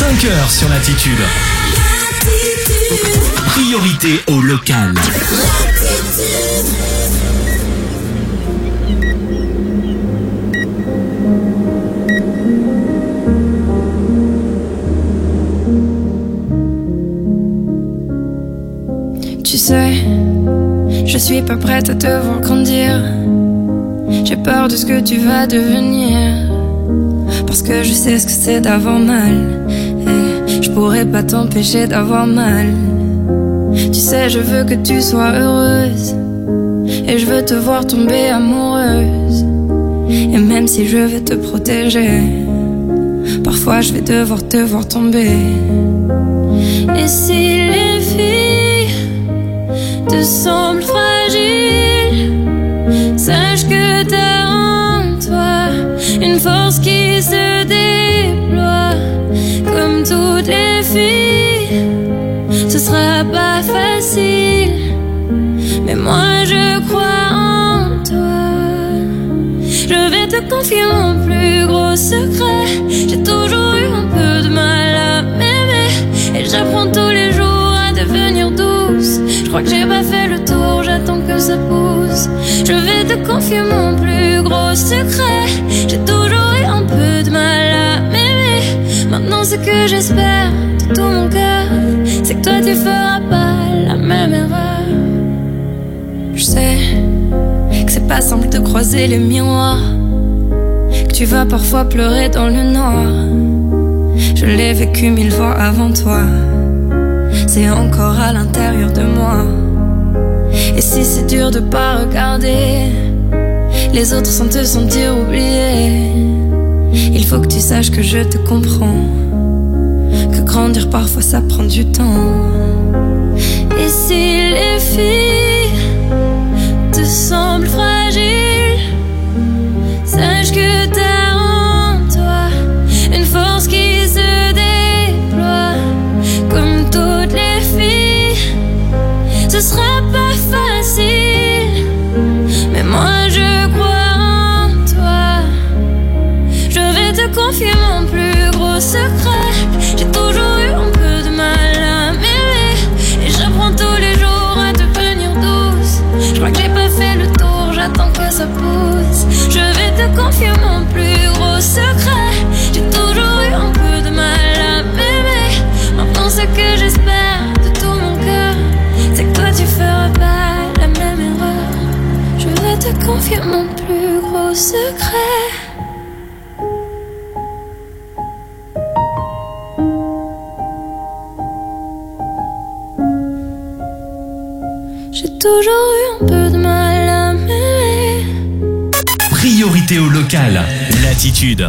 5 heures sur Latitude. Priorité au local. Tu sais, je suis pas prête à te voir grandir. J'ai peur de ce que tu vas devenir, parce que je sais ce que c'est d'avoir mal, et je pourrais pas t'empêcher d'avoir mal. Tu sais, je veux que tu sois heureuse, et je veux te voir tomber amoureuse. Et même si je vais te protéger, parfois je vais devoir te voir tomber. Et si les filles te semblent fragiles, sache que t'as en toi une force qui se déploie. Comme toutes les filles, ce sera pas facile, mais moi je crois en toi. Je vais te confier mon plus gros secret. J'ai toujours eu un peu de mal à m'aimer, et j'apprends tous les jours à devenir douce. Je crois que j'ai pas fait le tour, j'attends que ça pousse. Je vais te confier mon plus gros secret. J'ai toujours eu un peu de mal à m'aimer. Maintenant ce que j'espère de tout mon cœur, c'est que toi tu feras pas la même erreur. Je sais que c'est pas simple de croiser les miroirs, que tu vas parfois pleurer dans le noir. Je l'ai vécu 1000 fois avant toi, c'est encore à l'intérieur de moi. Et si c'est dur de pas regarder les autres sans te sentir oublié, il faut que tu saches que je te comprends, que grandir parfois ça prend du temps. Et si les filles te semblent fragiles, sache que t'as en toi une force qui se déploie. Comme toutes les filles, ce sera pas facile, mais moi je crois en toi. Je vais te confier mon plus gros secret. J'ai toujours eu un peu de mal à m'aimer, et j'apprends tous les jours à devenir douce. Je crois que j'ai pas fait le tour, j'attends que ça pousse. Je vais te confier mon plus gros secret. J'ai toujours eu un peu de mal à m'aimer. Maintenant ce que j'espère de tout mon cœur, c'est que toi tu feras pas la même erreur. Je vais te confier mon plus gros secret. J'ai toujours eu un peu de mal à m'aimer. Priorité au local. Latitude.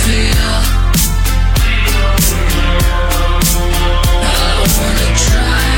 Try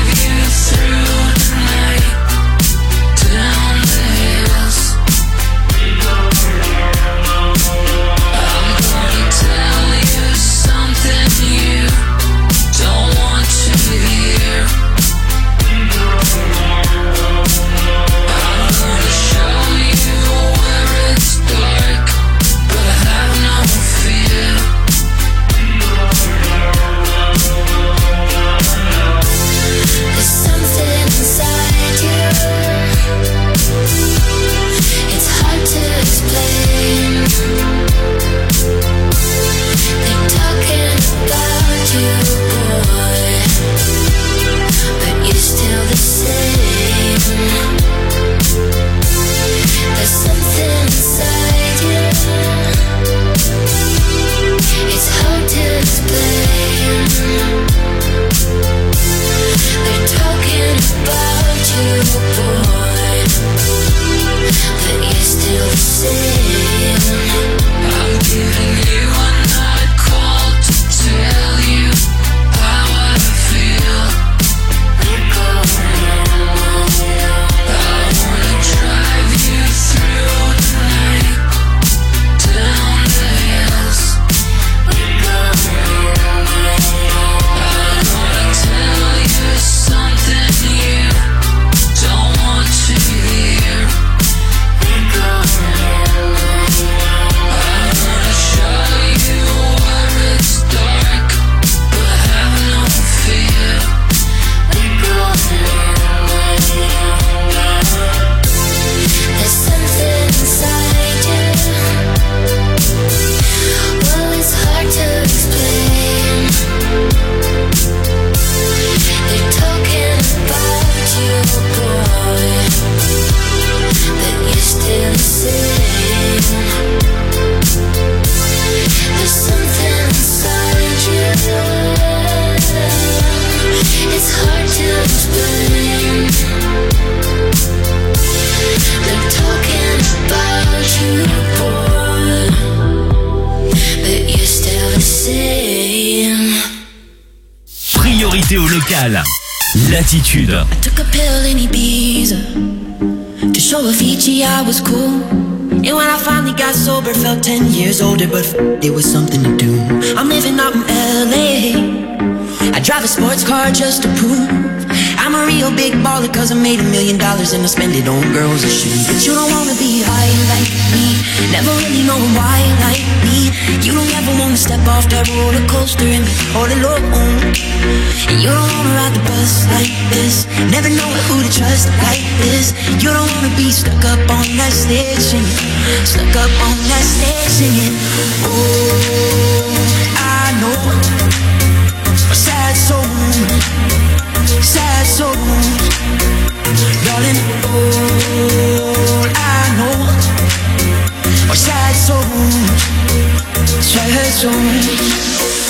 Priorité au local. Latitude. I took a pill in Ibiza to show Avicii I was cool. And when I finally got sober, felt 10 years older, but it was something to do. I'm living out in LA. I drive a sports car just to prove I'm a real big baller, cause I made $1 million and I spend it on girls and shoes. But you don't wanna be high like me, never really knowing why like me. You don't ever wanna step off that roller coaster and be all alone. And you don't wanna ride the bus like this, never know who to trust like this. You don't wanna be stuck up on that stage singing, stuck up on that stage singing. Oh, I know a sad soul, sad souls, darling. All I know are sad souls, sad souls.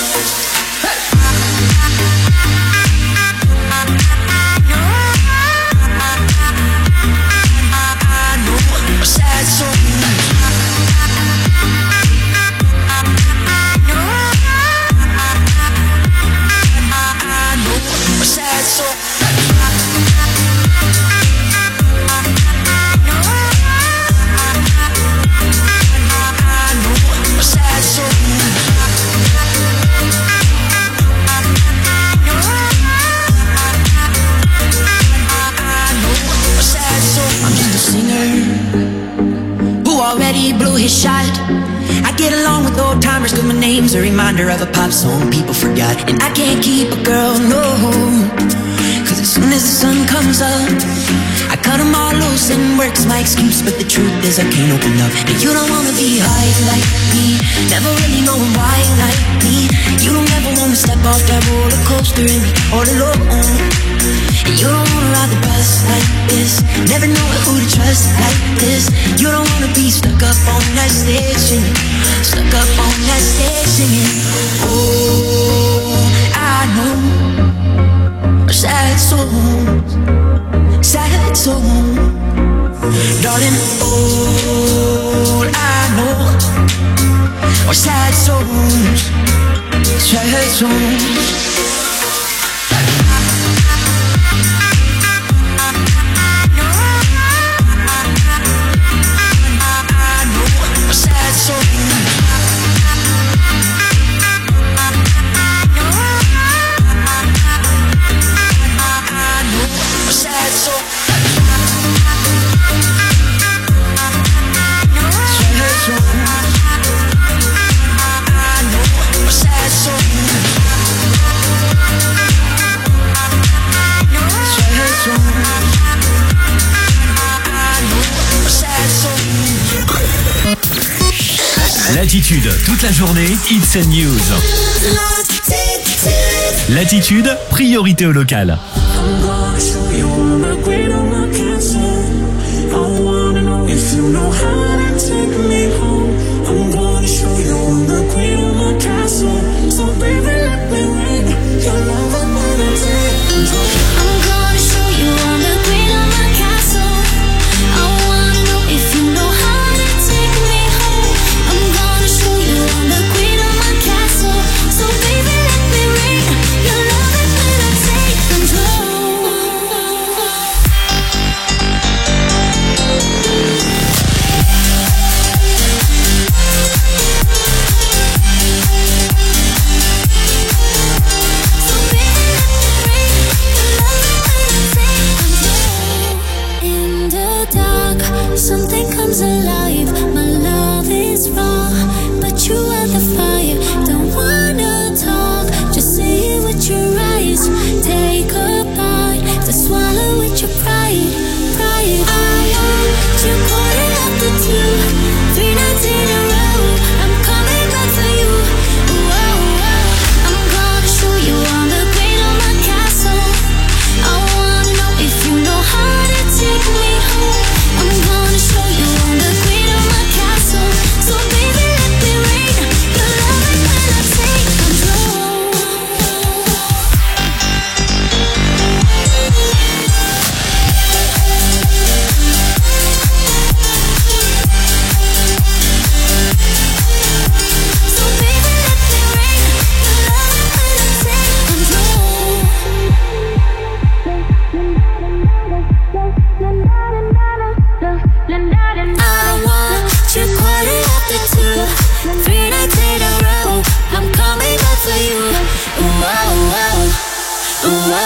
Blew his shot. I get along with old timers, cause my name's a reminder of a pop song people forgot. And I can't keep a girl, no, cause as soon as the sun comes up, I cut them all loose and work's my excuse. But the truth is I can't open up. And you don't wanna be high like me, never really knowing why like me. You don't ever wanna step off that roller coaster and be all alone. And you don't wanna ride the bus like this, never know who to trust like this. You don't wanna be stuck up on that stage singing, stuck up on that stage singing. Oh, I know sad souls, sad souls, darling. All I know are sad souls, sad souls. Latitude, toute la journée, It's a News. Latitude, priorité au local.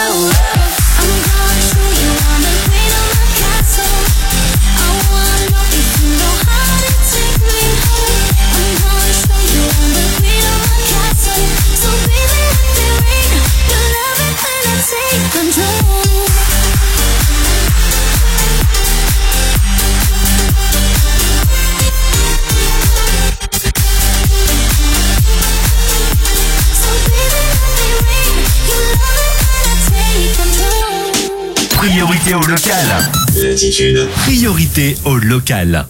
Priorité au local. Latitude. Priorité au local.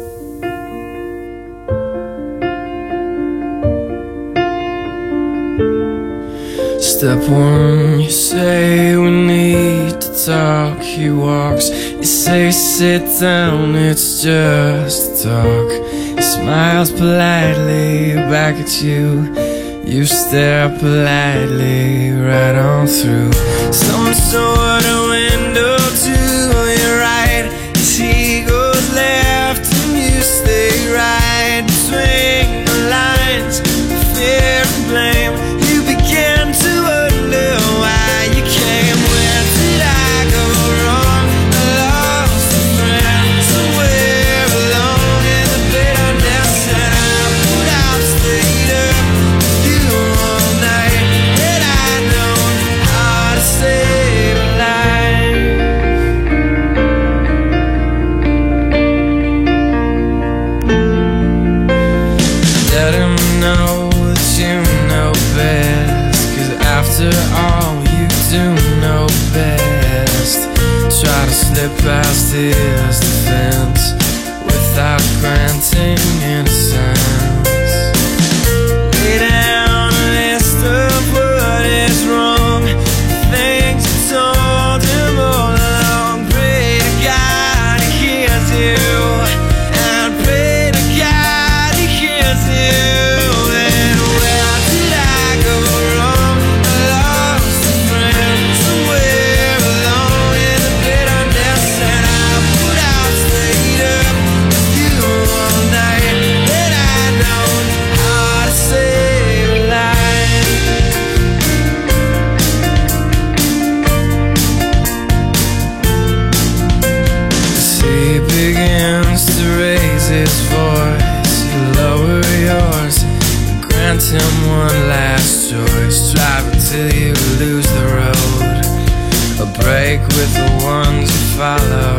Step one, you say we need to talk. He walks, you say sit down, it's just talk. He smiles politely back at you. You stare politely right on through some sort of window to your right. As he goes left and you stay right. Between the lines, fear and blame. You begin to wonder why you came. Where did I go wrong? I lost a friend somewhere alone in the bitterness, and I put out, stayed up with you all night. Had I known how to save a life, let him know that you know best. 'Cause after all, you do know best. Try to slip past his defense without granting innocence. Lay down a list of what is wrong, things you told him all along. Pray to God he hears you, and pray to God he hears you. And where did I go wrong? I lost a friend somewhere alone in the bitterness, and I put out, stayed up with you all night. Had I known how to save a life. As he begins to raise his voice, you lower yours, grant him one last choice. Drive until you lose the road, a break with the ones you follow.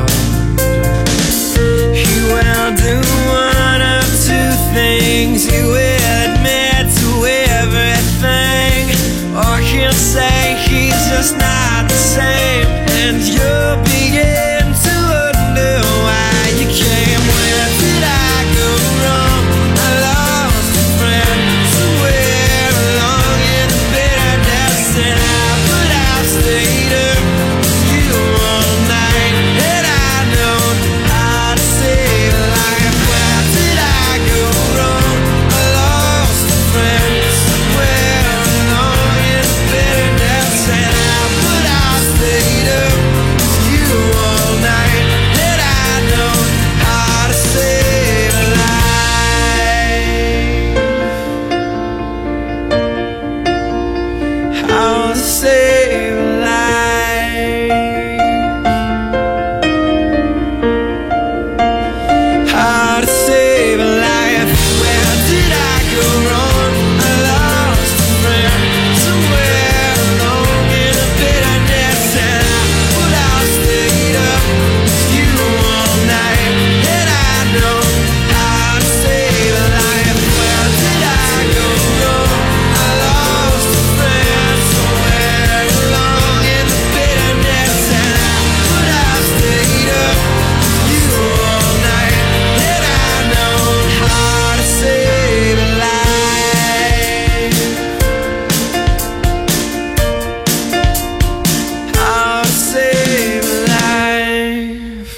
He will do one of two things. He will admit to everything, or he'll say he's just not the same, and you'll begin to wonder why you came. Where did I go wrong? I lost a friend somewhere along in the bitterness, and I put out, stayed up with you all night. Had I known how to save a life, where did I go wrong? I lost a friend somewhere along in the bitterness, and I put out, stayed up with you all night. Had I known how to save a life, how to save a life, how to save a life. Where did I go wrong? I lost a friend somewhere along in the bitterness, and I put out, stayed up with you all night. Had I known how to save a life, where did I go wrong? I lost a friend somewhere along in the bitterness, and I put out, stayed up with you all night. Had I known how to save a life, how to save a life.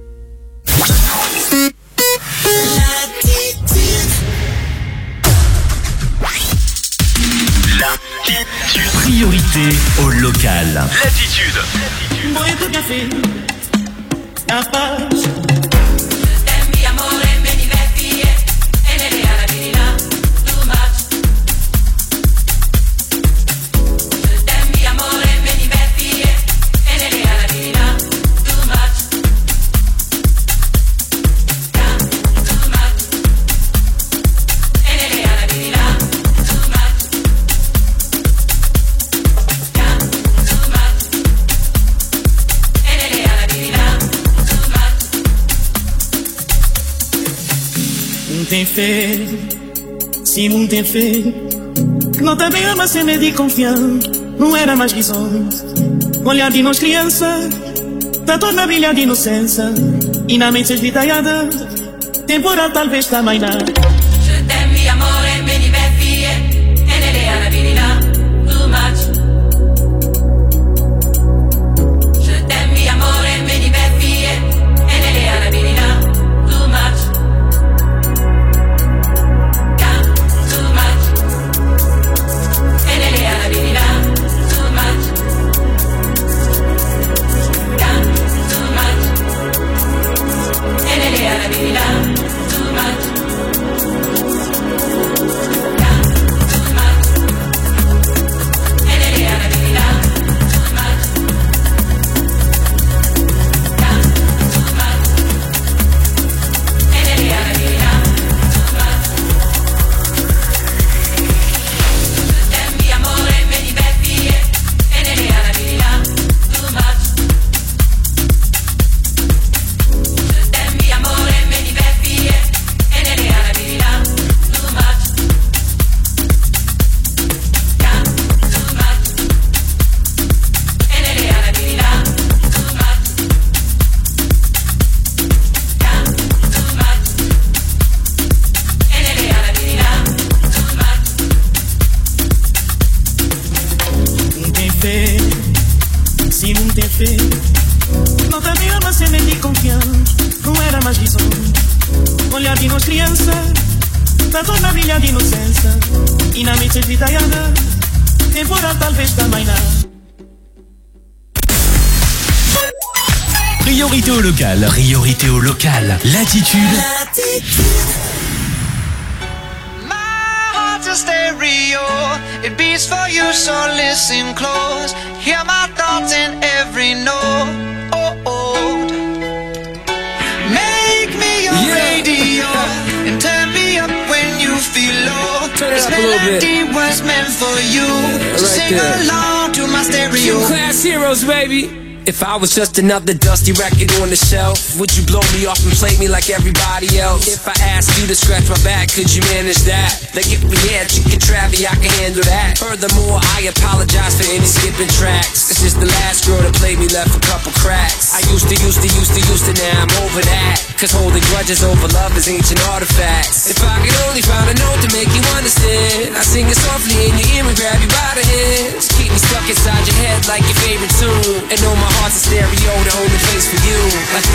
Priorité au local. Latitude. Muito café, a paz. Mi amore me diverti e nelle alla too much. Mi amore me diverti tem fé, se não tem fé. Não também ama ser medo e confiar, não era mais visões. Olhar de nós criança, da torna brilhar de inocência. E na mente esvidaiada, temporal talvez também não. Je t'aime, amore, me diverti, e nelle arabilità, too much. Je t'aime, amore, me diverti, e nelle arabilità, too much. Too much. E nelle arabilità, too much. Too much. E nelle arabilità, too much. Se não tem fé, não também ama ser medo e confiar, não era mais visão. Olhar de nós criança, da torna brilhar de inocência. E na mente esvidaiada, temporal talvez também não. Priorité au local. Priorité au local. Latitude. Stereo, it beats for you, so listen close. Hear my thoughts in every note. Make me your radio and turn me up when you feel low. This melody was meant for you, so sing along to my stereo. Two class heroes, baby. If I was just another dusty record on the shelf, would you blow me off and play me like everybody else? If I asked you to scratch my back, could you manage that? Like if we had chicken Travie, I can handle that. Furthermore, I apologize for any skipping tracks. It's just the last girl that played me left a couple cracks. I used to, now I'm over that. Cause holding grudges over love is ancient artifacts. If I could only find a note to make you understand, I sing it softly in your ear and grab you by the hands. Keep me stuck inside your head like your favorite tune, and know my heart's a stereo, the only place for you.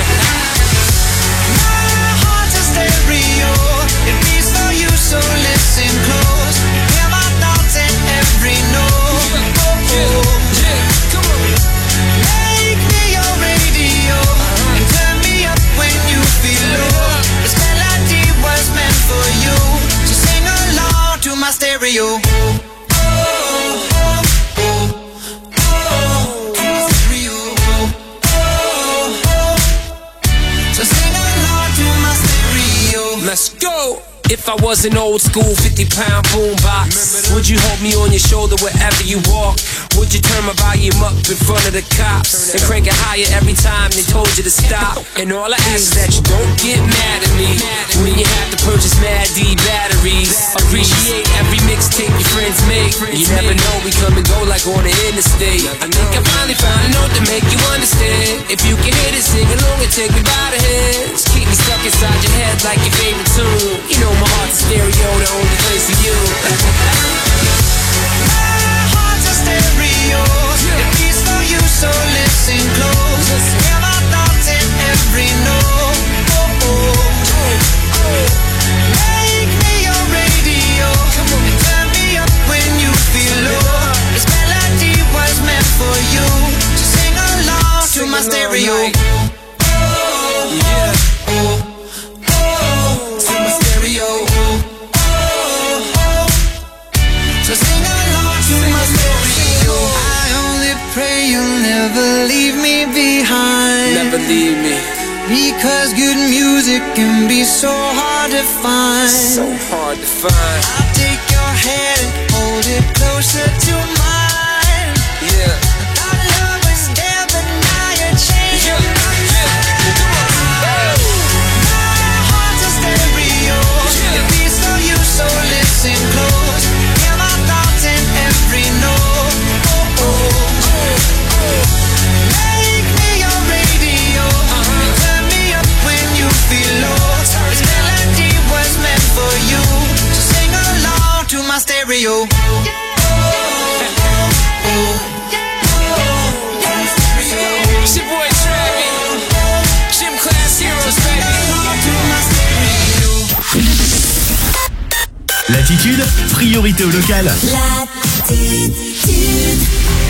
My heart's a stereo, it beats for you, so listen close. Hear my thoughts in every note. Come on. Make me your radio and turn me up when you feel low. This melody was meant for you, so sing along to my stereo. Let's go! If I was an old school 50-pound boombox, would you hold me on your shoulder wherever you walk? Would you turn my volume up in front of the cops and crank it higher every time they told you to stop? And all I ask is that you don't get mad at me when you have to purchase Mad D batteries. Appreciate every mixtape your friends make. You never know, we come and go like on the interstate. I think I finally found a note to make you understand. If you can hit it, sing along and take me by the hands. Keep me stuck inside your head like your favorite tune. You know my heart's a stereo, the only place for you. My heart's a stereo, it beats for you, so listen close. Hear my thoughts in every note. Make me your radio and turn me up when you feel low. This melody was meant for you, so sing along to my stereo. Never leave me behind. Never leave me. Because good music can be so hard to find. So hard to find. I'll take your hand and hold it closer to mine. Yeah. Our love was there, but now you're changing. My heart's a stereo. stereo. It's your boy Travis, Gym Class Heroes, baby. L'attitude, priorité au local. Latitude.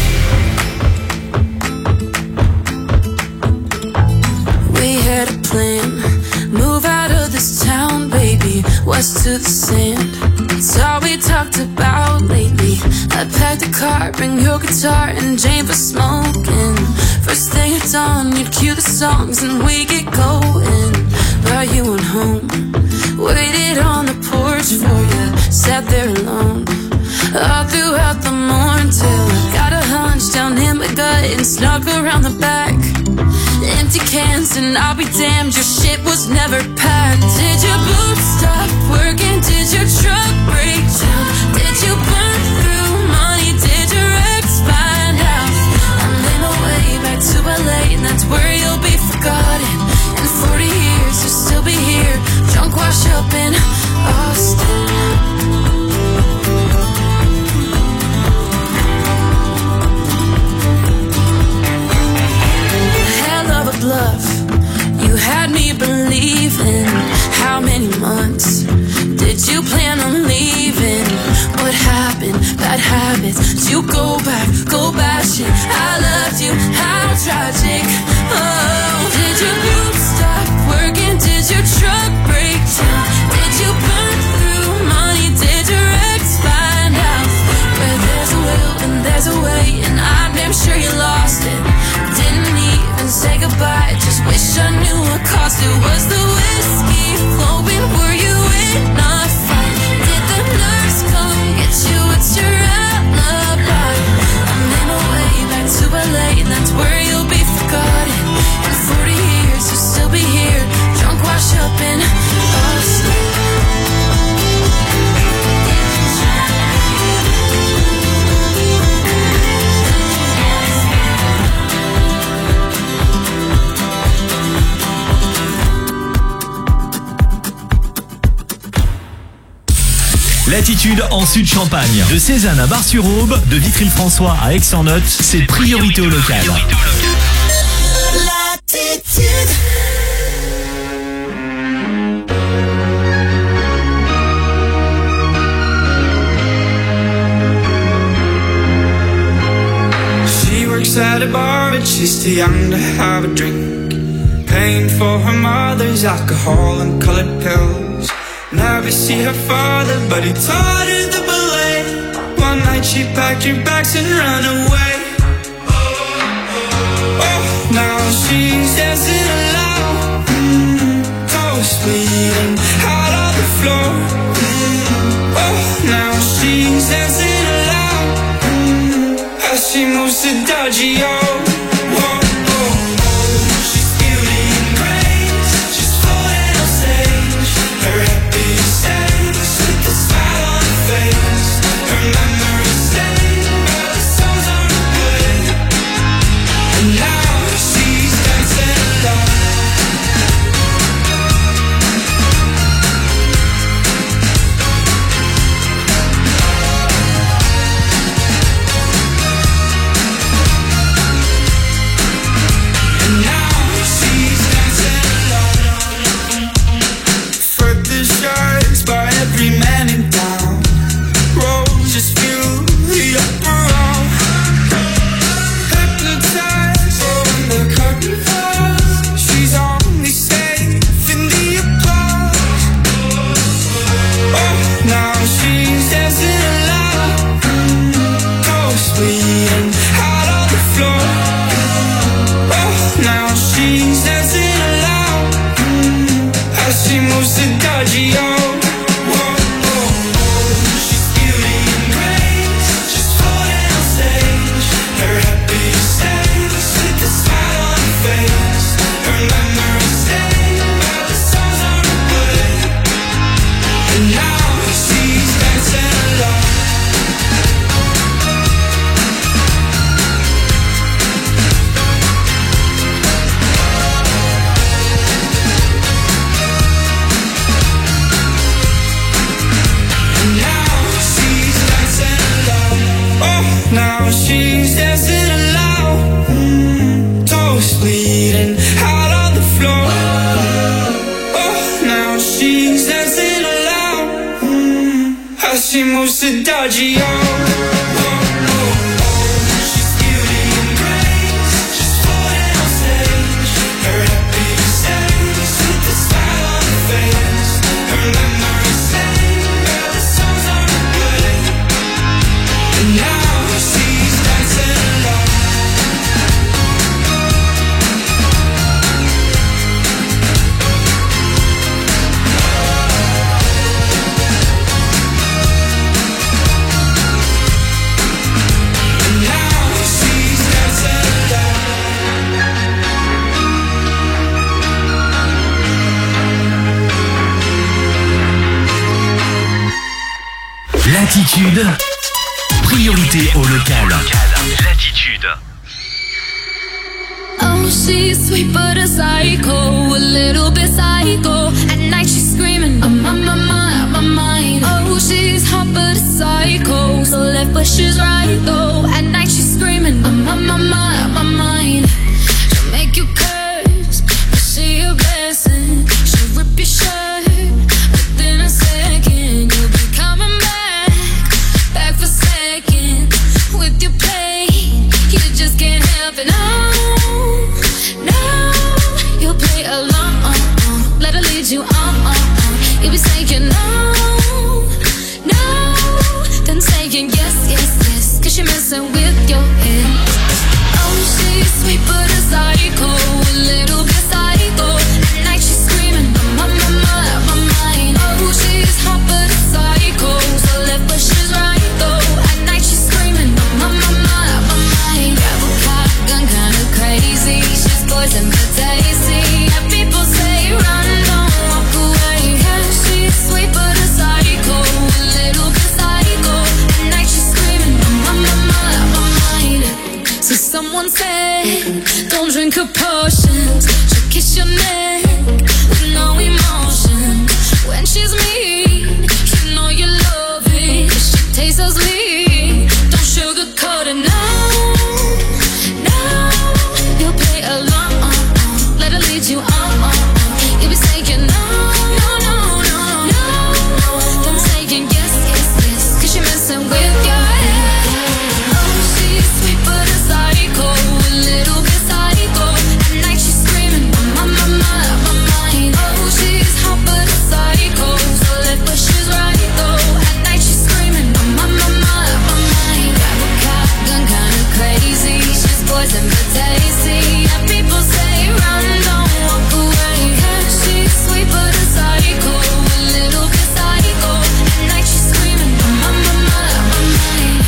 We had a plan, move out of this town, baby, west to the sand. It's all we talked about lately. I packed a car, bring your guitar and Jane for smoking. First thing at dawn, you'd cue the songs and we get going. But you went home, waited on the porch for you, sat there alone all throughout the morning till I got a hunch down in my gut and snuck around the back. Empty cans and I'll be damned, your shit was never packed. Did your boots stop working? Did your truck break down? Did you burn through money? Did your ex find out? I'm in my way back to LA and that's where you'll be forgotten. In 40 years you'll still be here, drunk wash up in Austin. Bluff, you had me believing. How many months did you plan on leaving? What happened? Bad habits. Did you go bashing? I loved you, how tragic. Oh, did your boots stop working? Did your truck break down? Did you burn through money? Did your ex find out? Where there's a will and there's a way, and I'm damn sure you lost it. Didn't even say goodbye, just wish I knew what cost it. Was the whiskey flowing? Were you in a fight? Did the nurse come get you? What's your alibi? I'm in my way back to LA and that's where you'll be forgotten. In 40 years you'll still be here, drunk wash up in Austin. L'attitude en Sud-Champagne. De Cézanne à Bar-sur-Aube, de Vitry-le-François à Aix-en-Othe, c'est priorité au local. Latitude. She works at a bar but she's too young to have a drink. Paying for her mother's alcohol and colored pills. Never see her father, but he taught her the ballet. One night she packed her bags and ran away. Oh, now she's dancing alone, toes bleeding out on the floor. Oh, now she's dancing alone, as she moves to Dodgy-O. Now she's dancing Adagio. Latitude, priorité au local. Latitude. Oh, she's sweet but a psycho, a little bit psycho. At night she's screaming, I'm on my mind. Oh, she's hot but a psycho, so left but she's right though. At night she's screaming, I'm on my mind. She'll make you curse, but she a blessing. She'll rip your shirt, within a second you'll be coming back for seconds with your play. You just can't help it. No, you'll play along. Let her lead you on. You'll be saying no, then saying yes, 'cause you're messing with your head. Oh, she's sweet but a psycho, a little bit psycho. At night she's screaming, I'm on my mind. Oh, she's hot but a psycho, so left but she's right though. At night she's screaming, I'm on my mind. Grab a cop gun, kinda crazy. She's poison but tasty. And people say run, don't walk away. Yeah, she's sweet but a psycho, a little bit psycho. At night she's screaming, I'm on my mind. So someone said, don't drink her potions. She'll kiss your neck with no emotion. When she's mean, you know you love it. She tastes so sweet, don't sugarcoat it. No, you'll play along. Let her lead you on. You'll be saying no, then saying yes, 'cause you're messing with your head. Oh, she's sweet but a psycho, a little bit psycho. At night she's screaming, I'm on my mind. Oh, she's hot but a psycho, so left but she's right though. At night she's screaming, I'm on my mind. Grab a cop gun, kinda crazy. She's poison but tasty. And people say run, don't walk away. Yeah, she's sweet but a psycho, a little bit psycho. At night she's screaming, I'm on my mind.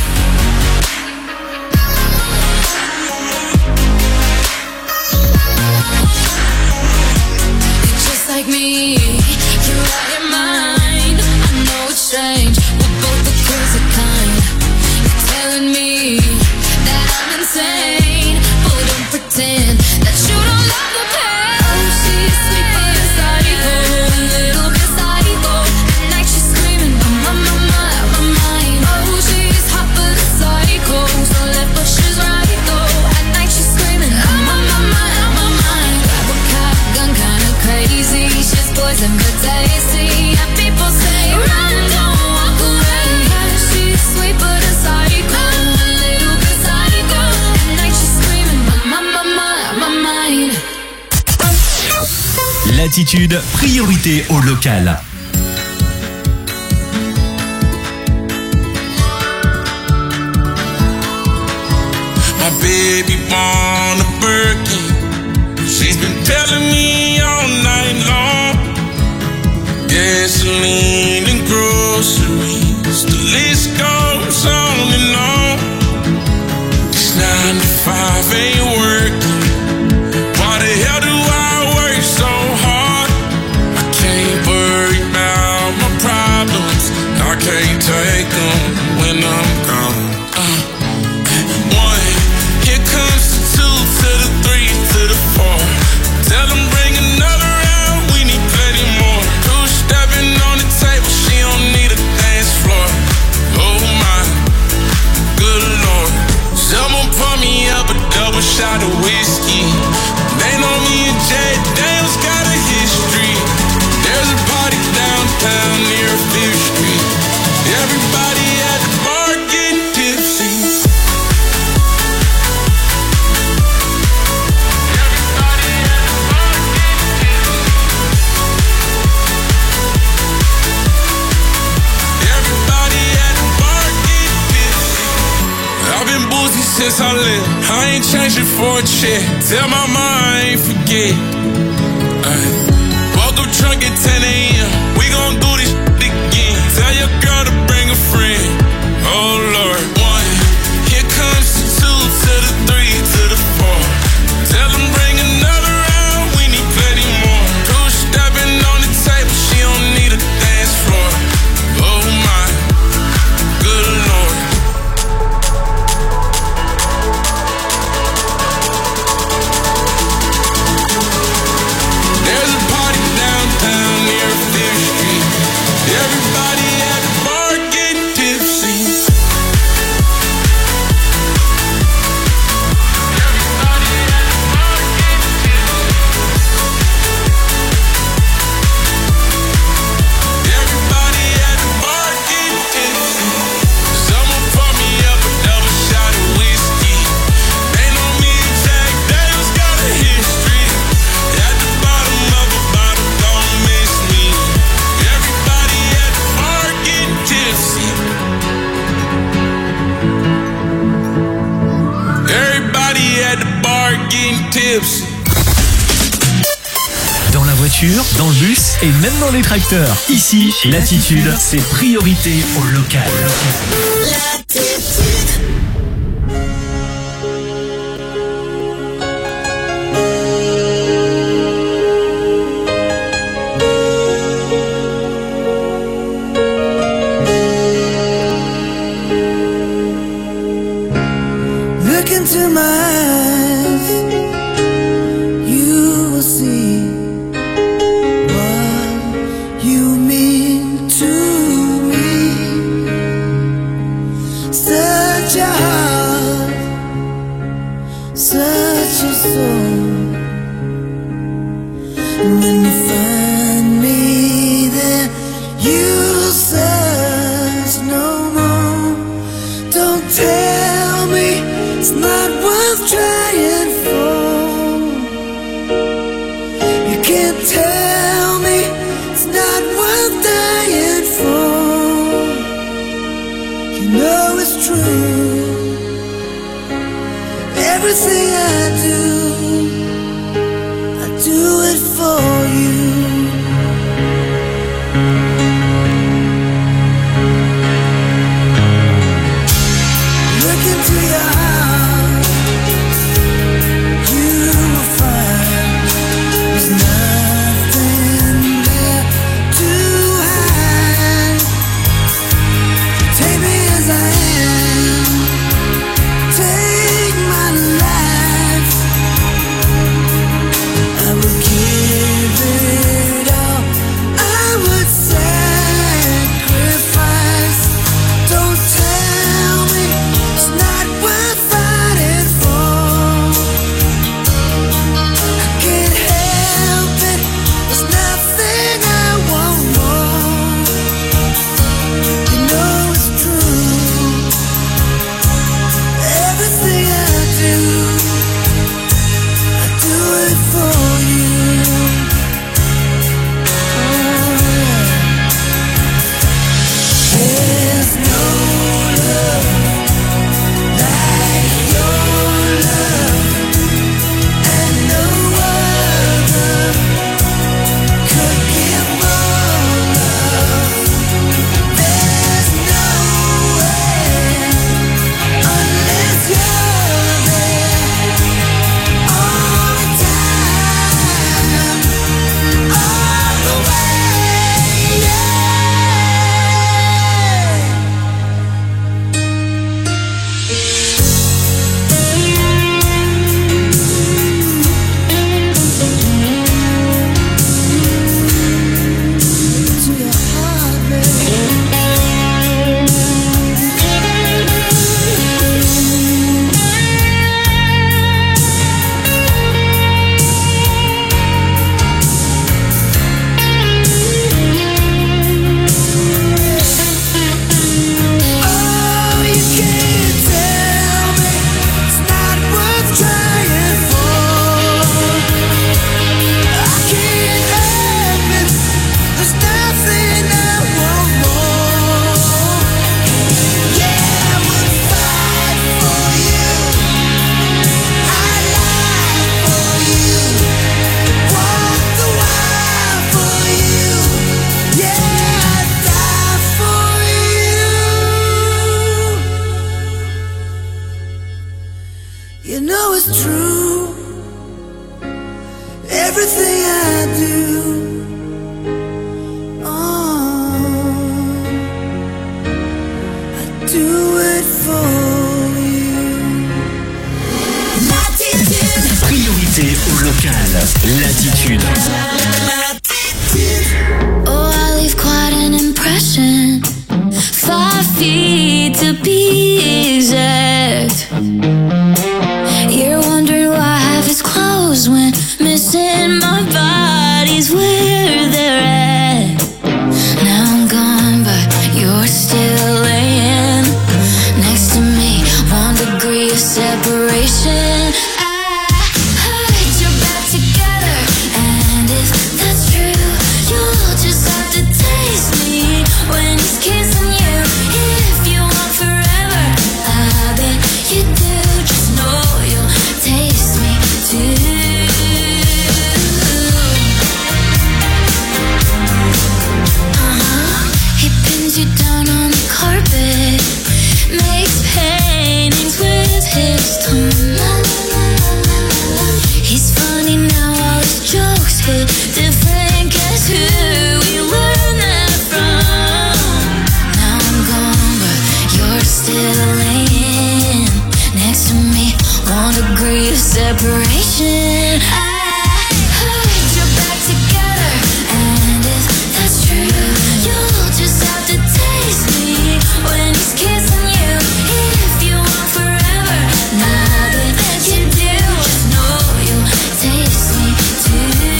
You're just like me, you're out your mind. I know it's strange, we're both the crazy kind. You're telling me that I'm insane, but don't pretend that you don't love the pain. Oh, she's sweet but a psycho, a little bit psycho. At night she's screaming, I'm on my mind. Oh, she's hot but a psycho, so left but she's right though. At night she's screaming, I'm on my mind. Grab a cop gun, kinda crazy. She's poison but tasty. And people say run, don't walk away. Yeah, she's sweet but a psycho, a little bit psycho. At night she's screaming, I'm on my mind. Latitude, priorité au local. My baby born a Birkin. She's been telling me all night long. Gasoline and groceries, the list goes on and on. This 9 to 5 ain't working. Why the hell do I work so hard? I can't worry about my problems. I can't take them when I'm gone. One, here comes the 2 to the 3 to the 4. Tell them bring another round, we need plenty more. 2 stepping on the table, she don't need a dance floor. Oh my, good lord. Someone pour me up a double shot of whiskey. They know me and Jay Daniels got a history. There's a party downtown near 5th Street. Everybody since I left. I ain't changed it for a check. Tell my mom I ain't forget. Woke up drunk at 10 a.m. We gon' do this again. Tell your girl to bring a friend. Oh Lord, 1. Here comes the 2 to the 3 to the 4. Tell them bring another round. We need plenty more. 2 stepping on the table. She don't need a dance floor. Oh my, good Lord. There's a party downtown near 5th Street. Everybody at the bar getting tipsy. Everybody at the bar getting tipsy. Everybody at the bar getting tipsy. Someone pour me up a double shot of whiskey. They know me and Jack Daniels got a history. At the bottom of a bottle, don't miss me. Everybody at the bar getting tipsy. Everybody at the bar getting tipsy. Dans la voiture, dans le bus et même dans les tracteurs. Ici, Latitude, c'est priorité au local. Look into my eyes, you will see what you mean to me. everything I do. I do it for you. Latitude. Priorité au local. Latitude. Oh, I leave quite an impression. 5 feet to be exact. You're wondering why I have his clothes when missing my body's where they're at. Now I'm gone, but you're still laying next to me. 1 degree of separation. I heard you're back together, and if that's true, you'll just have to taste me when he's kissing you. If you want forever, I bet you do. Just know you'll taste me too. He pins you down on the carpet, makes paintings with his tongue. He's funny now, all his jokes hit different. Guess who we learned that from? Now I'm gone, but you're still laying next to me. 1 degree of separation. I heard you're back together, and if that's true, you'll just have to taste me when he's kissing you. If you want forever, nah, but you do. Just know you'll taste me too.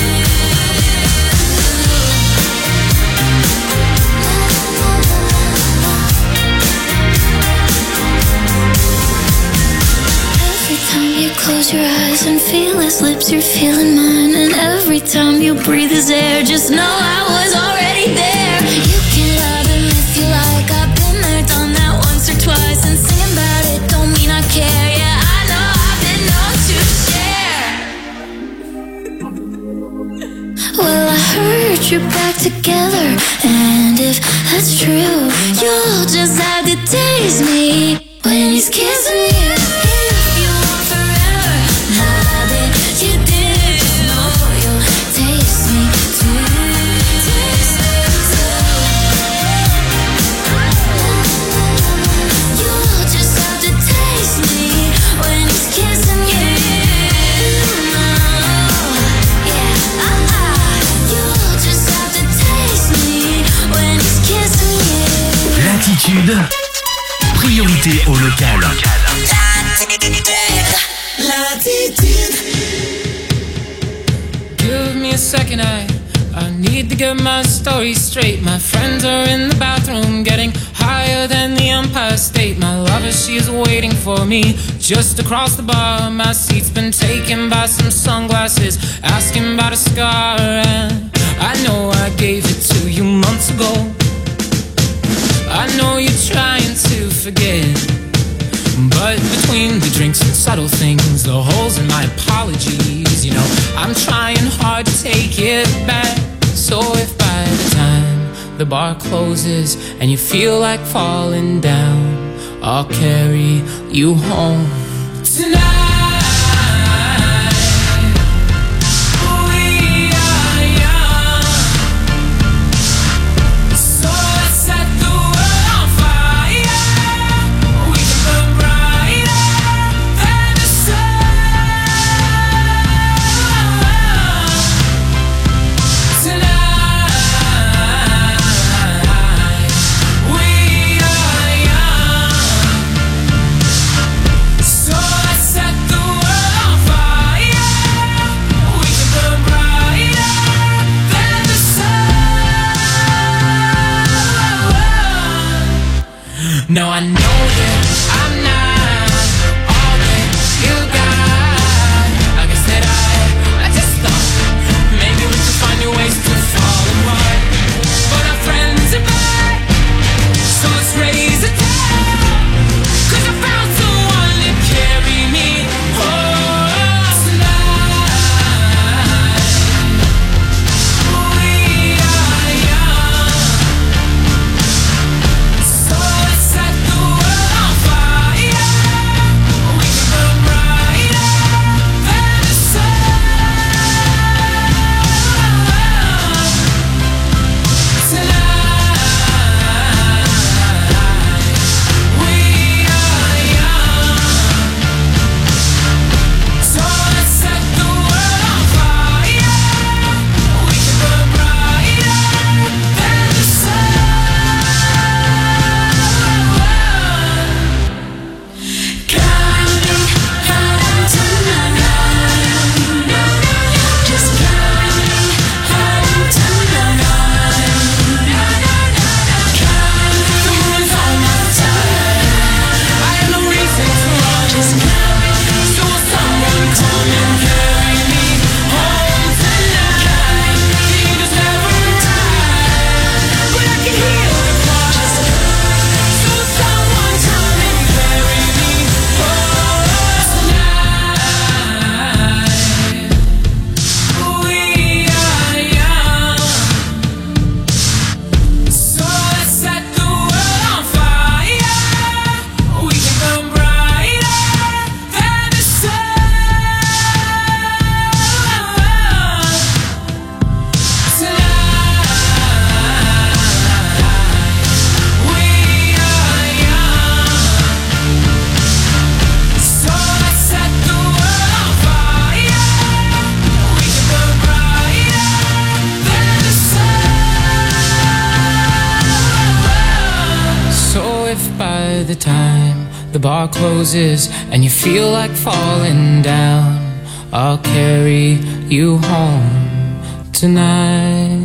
Every time you close your eyes and feel his lips, you're feeling mine. And every time you breathe his air, just know I was already there. You can love him if you like. I've been there, done that once or twice. And singing about it don't mean I care. Yeah, I know I've been known to share. Well, I heard you're back together, and if that's true, you'll just have to taste me when he's kissing you. If you want forever, nah, then you do. Just know you'll taste me too. Taste me too. You'll just have to taste me when he's kissing you. Yeah, you'll just have to taste me when he's kissing you. Latitude. Priorité au local. Give me a second, I need to get my story straight. My friends are in the bathroom getting higher than the Empire State. My lover, she is waiting for me just across the bar. My seat's been taken by some sunglasses, asking about a scar. And I know I gave it to you months ago. I know you're trying to forget, but between the drinks and subtle things, the holes in my apologies, you know, I'm trying hard to take it back. So if by the time the bar closes and you feel like falling down, I'll carry you home tonight. So I said the bar closes and you feel like falling down, I'll carry you home tonight.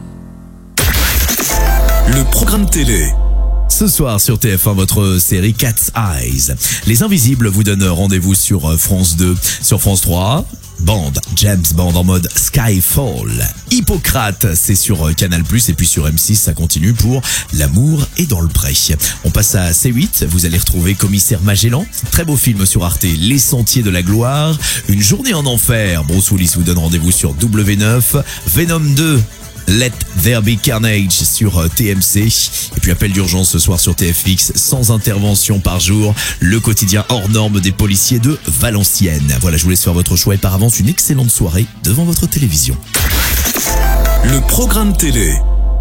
Le programme télé. Ce soir sur TF1, votre série Cat's Eyes. Les Invisibles vous donnent rendez-vous sur France 2. Sur France 3, Bond, James Bond en mode Skyfall. Hippocrate, c'est sur Canal+, et puis sur M6, ça continue pour L'amour est dans le pré. On passe à C8, vous allez retrouver Commissaire Magellan. Très beau film sur Arte, Les Sentiers de la Gloire. Une journée en enfer, Bruce Willis vous donne rendez-vous sur W9. Venom 2, Let There Be Carnage sur TMC. Et puis appel d'urgence ce soir sur TFX, 100 interventions par jour, le quotidien hors norme des policiers de Valenciennes. Voilà, je vous laisse faire votre choix et par avance une excellente soirée devant votre télévision. Le programme télé.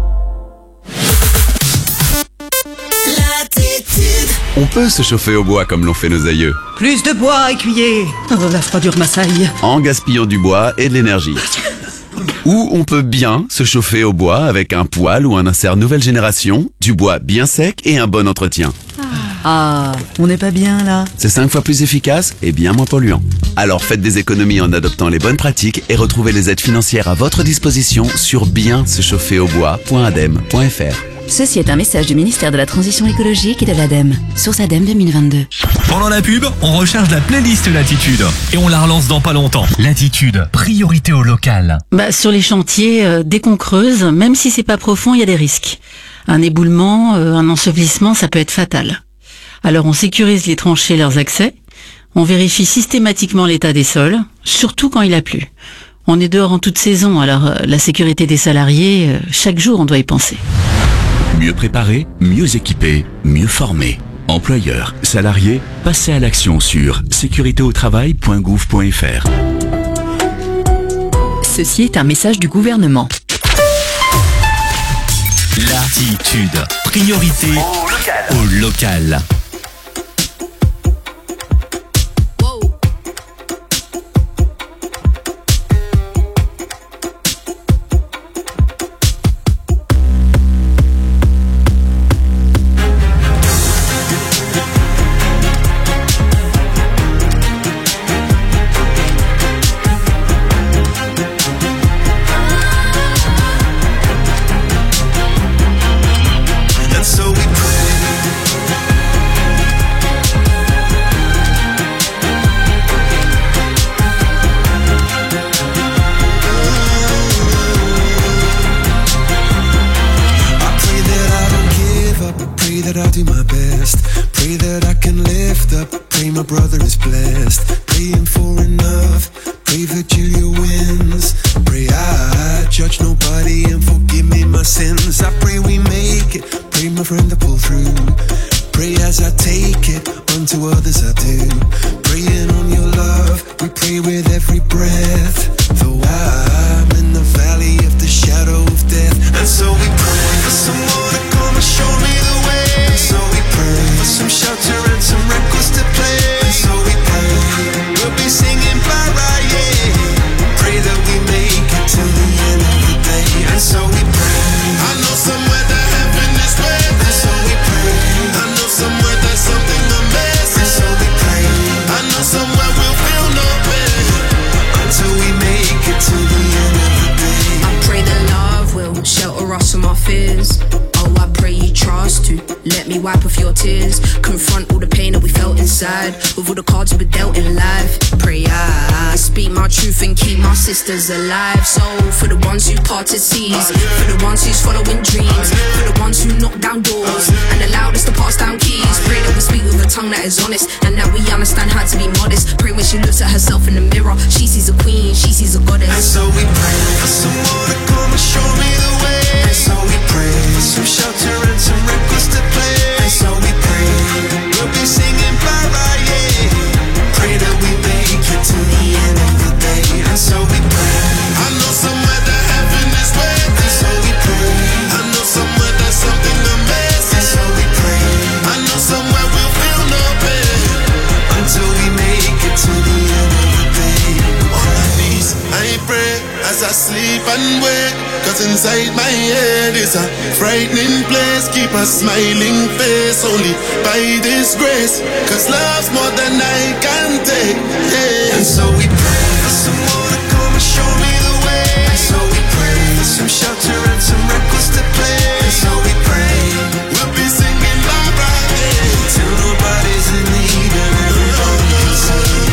On peut se chauffer au bois comme l'ont fait nos aïeux. Plus de bois, écuyer. Oh, la froidure m'assaille. En gaspillant du bois et de l'énergie. Ou on peut bien se chauffer au bois avec un poêle ou un insert nouvelle génération, du bois bien sec et un bon entretien. Ah, on n'est pas bien là. C'est 5 fois plus efficace et bien moins polluant. Alors faites des économies en adoptant les bonnes pratiques et retrouvez les aides financières à votre disposition sur bien-se-chauffer-au-bois.adem.fr. Ceci est un message du ministère de la Transition écologique et de l'ADEME. Source ADEME 2022. Pendant la pub, on recharge la playlist Latitude et on la relance dans pas longtemps. Latitude, priorité au local. Sur les chantiers, dès qu'on creuse, même si c'est pas profond, il y a des risques. Un éboulement, un ensevelissement, ça peut être fatal. Alors on sécurise les tranchées, leurs accès. On vérifie systématiquement l'état des sols, surtout quand il a plu. On est dehors en toute saison, alors la sécurité des salariés, chaque jour on doit y penser. Mieux préparé, mieux équipé, mieux formé. Employeurs, salariés, passez à l'action sur sécuritéautravail.gouv.fr. Ceci est un message du gouvernement. Latitude, priorité au local. Alive, so for the ones who parted seas, for the ones who's following dreams, for the ones who knock down doors and allowed us to pass down keys. Pray that we speak with a tongue that is honest and that we understand how to be modest. Pray when she looks at herself in the mirror, she sees a queen, she sees a goddess. And so we pray for someone to come and show me the way. And so we pray for some shelter and some records to play. And so we pray we'll be singing bye-bye, yeah. Pray that we make it to the end of the day. And so we pray. I know somewhere that heaven is waiting. And so we pray. I know somewhere there's something amazing. And so we pray. I know somewhere we'll feel no pain until we make it to the end of the day. On our knees, I pray, I as I sleep and wake. Cause inside my head is a frightening place. Keep a smiling face only by this grace. Cause love's more than I can take, yeah. And so we pray for someone to come and show me the way. And so we pray for some shelter and some records to play. And so we pray we'll be singing Barbara again till nobody's in the heat and everybody can see.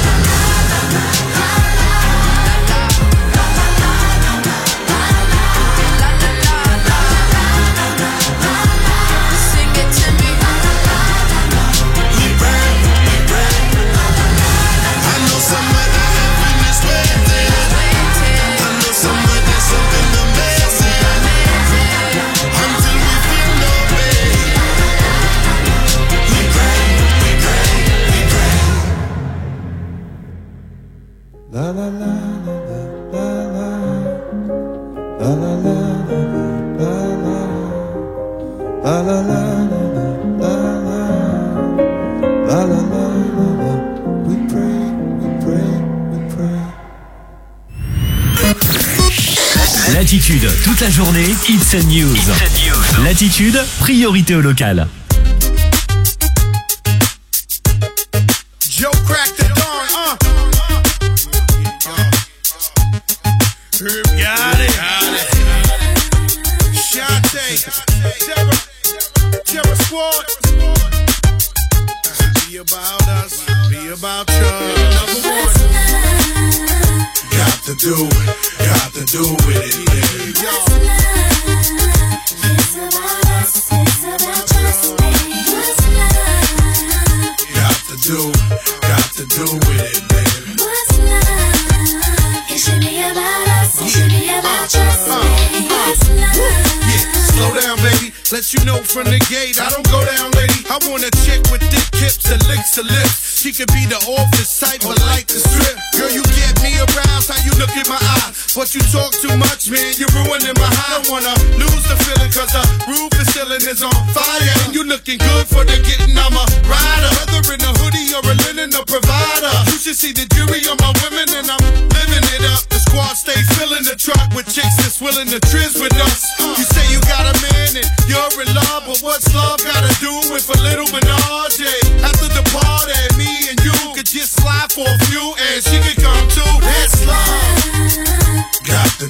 La la la la la la la la la la la la la la la la. We pray, we pray, we pray. Latitude, toute la journée, It's a News. Latitude, priorité au local. Joe cracked the dawn, Herb got it. Shante, Terror Squad. Be about us, be about you. Number one. Got to do with it, yeah. It's about us, it's about just me. What's love? Got to do with it, baby. What's love? It should be about us, it should be about just me. What's love? Yeah, slow down, baby. Let you know from the gate, I don't go down, lady. I want a chick with thick hips and licks her lips. She could be the office type, but like the strip. Girl, you get me aroused, how you look in my eyes. But you talk too much, man, you're ruining my high. I wanna lose the feeling, cause the roof is ceiling is on fire. And you looking good for the getting, I'm a rider. Whether in a hoodie or a linen, a provider. You should see the jury on my women, and I'm living it up. The squad stay filling the truck with chicks that's willing to trizz with us. You say you got a man and you're in love, but what's love gotta do with a little menage? After the party, me and you could just slide for a few, and she could come too. That's love. Got to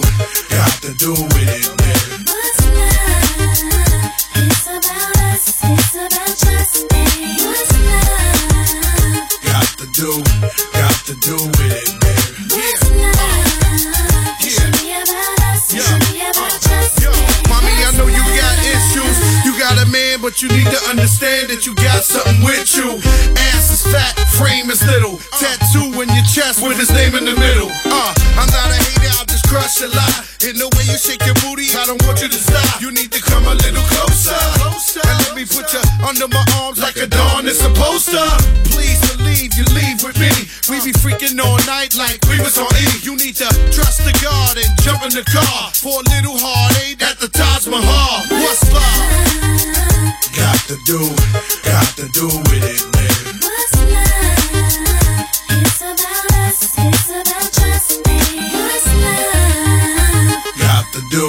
do with it, baby. What's love? It's about us, it's about just me. What's love? Got to do with it, baby. What's love? It should be about us, it should be about just me. Mommy, I know you got issues. You got a man, but you need to understand that you got something with you. Ass is fat, frame is little. Tattoo in your chest with his name in the middle. I'm not a hater, I'll just crush a lot. In the way you shake your booty, I don't want you to stop. You need to come a little closer. And let me put you under my arms like a dawn is supposed to. Please believe you leave with me. We be freaking all night like we was on E. You need to trust the God and jump in the car for a little heartache at the Taj Mahal. What's love? Got to do with it, baby. What's love? It's about us, it's about just me. What's love? Got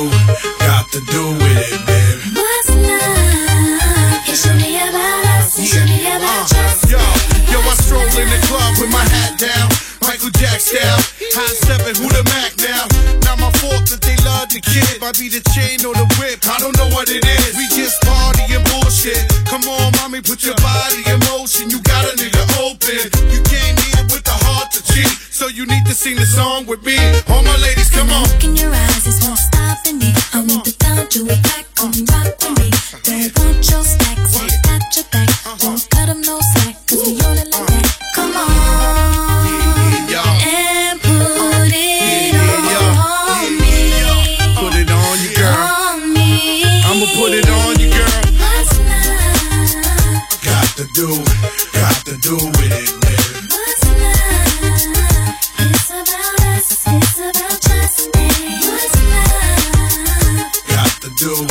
to do with it, baby. What's love? It should be about us, it should be about just me. Yo, I stroll in the club with my hat down, Michael Jack style, high stepping, who the Mac now? Not my fault that they love the kid. Might be the chain or the whip, I don't know what it is. We just party and bullshit. Come on, mommy, put your body in motion. You got a nigga open. You came here with the heart to cheat, so you need to sing the song with me. All my ladies, come on. Look in your eyes, it's not stopping me. I want the thought to it back, come rock with me. Don't want your stacks, I got your back. Won't cut them no slack, cause we on it like that. Come on, and put it on me. Put it on you, girl. On me. I'ma put it on you, girl. What's love? Got to do with it, baby. What's love? It's about us, it's about just me. What's love? Got to do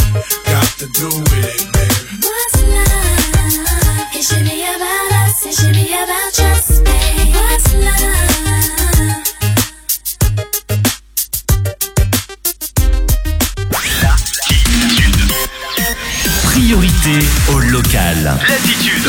priorité au local. Latitude.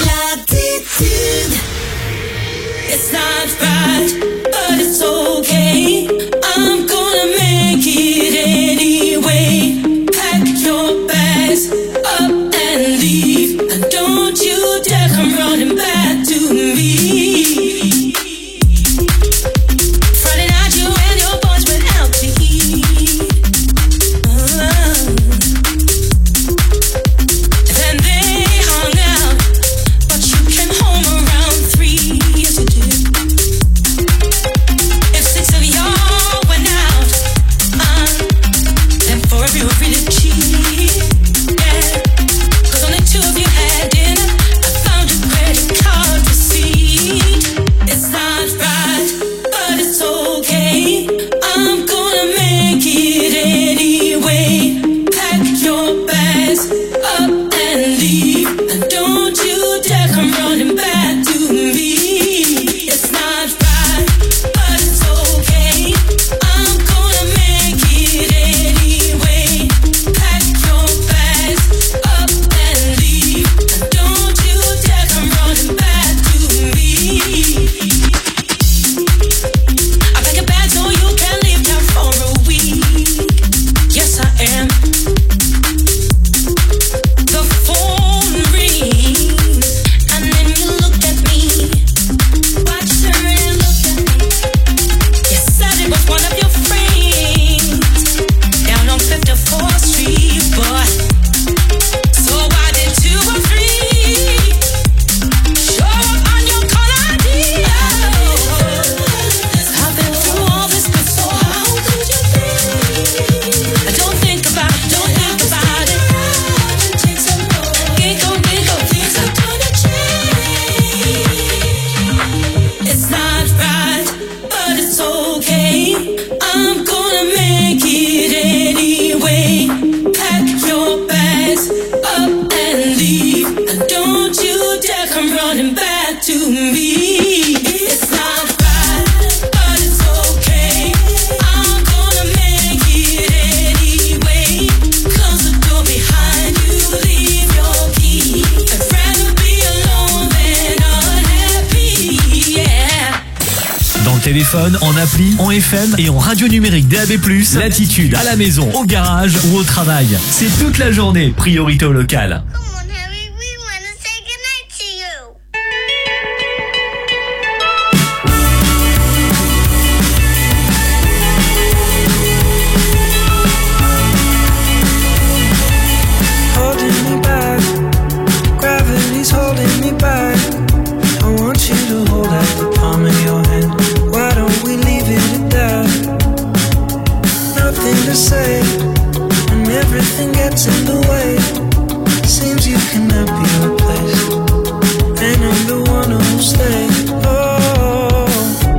It's not right, but it's okay. I'm gonna make it anyway. Pack your bags up and leave, and don't you dare come running back to me. Friday night you and your boys went out to eat. Then they hung out, but you came home around 3. Yes you did. If 6 of y'all went out, then 4 of you were really cheap. Yeah, 'cause only 2 of you had dinner. I found a credit card receipt. It's not right, but it's okay. I'm gonna make it anyway. Pack your bags up and leave, and don't you dare come running back to me. It's not right, but it's okay. I'm gonna make it anyway. Pack your bags up and leave, and don't you dare come running back to me. I pack a bag so you can leave town for a week. Yes, I am. The phone rings, and then you look at me. Watch her and look at me. You said it was one of your friends down on 54th Street, boy. So why did 2 or 3 show up on your call ID? I've been through all this before. How could you think? Don't think about it. Don't think about it. Giggle, giggle. Things are gonna change. It's not right, but it's okay. I'm gonna make it anyway. Pack your bags up and leave, and don't you dare come running back to me. It's not right, but it's okay. I'm gonna make it anyway. Close the door behind you, leave your key. I'd rather be alone than unhappy, yeah. Dans le téléphone, en appli, en FM et en radio numérique DAB+, Latitude, à la maison, au garage ou au travail. C'est toute la journée, priorité au local. Holding me back, gravity's holding me back. I want you to hold out the palm of your hand. Why don't we leave it at that? Nothing to say, and everything gets in the way. Seems you cannot be replaced, and I'm the one who'll stay. Oh,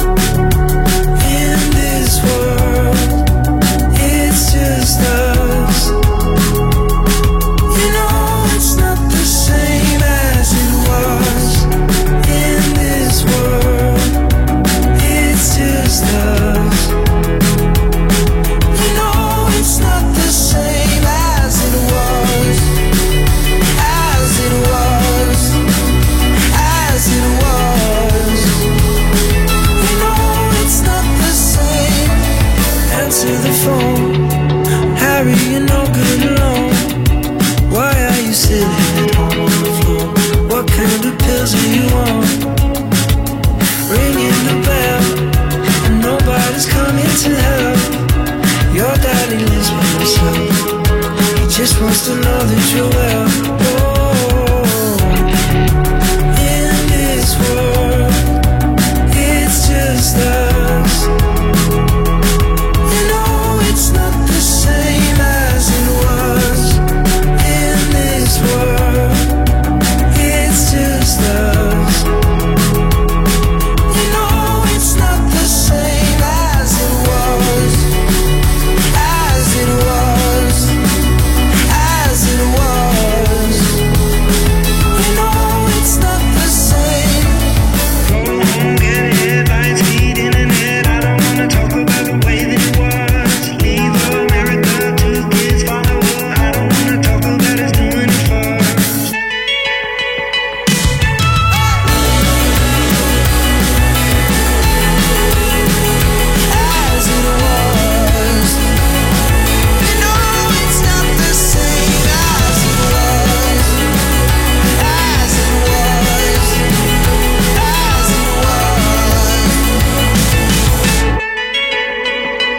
in this world, it's just us. You know it's not the same as it was. In this world, it's just us. You know it's not the same as it was. As it was. As it was. You know it's not the same. Answer the phone. Harry, you're no good alone. Why are you sitting at home on the floor? What kind of pills are you on? Ringing the bell, and nobody's coming to help. Your daddy lives by himself. He just wants to know that you're well.